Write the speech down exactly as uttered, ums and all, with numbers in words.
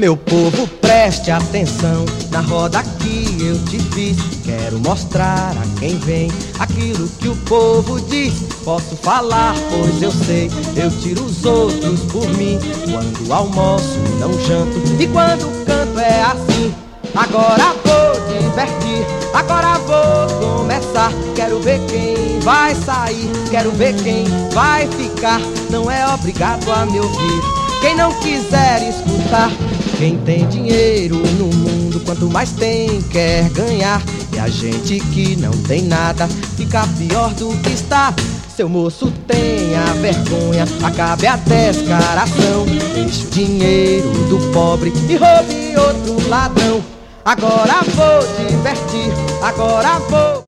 Meu povo, preste atenção na roda que eu te fiz. Quero mostrar a quem vem aquilo que o povo diz. Posso falar, pois eu sei, eu tiro os outros por mim. Quando almoço não janto e quando canto é assim. Agora vou divertir, agora vou começar. Quero ver quem vai sair, quero ver quem vai ficar. Não é obrigado a me ouvir quem não quiser escutar. Quem tem dinheiro no mundo, quanto mais tem, quer ganhar. E a gente que não tem nada, fica pior do que está. Seu moço, tenha vergonha, acabe a descaração. Deixe o dinheiro do pobre e roube outro ladrão. Agora vou divertir, agora vou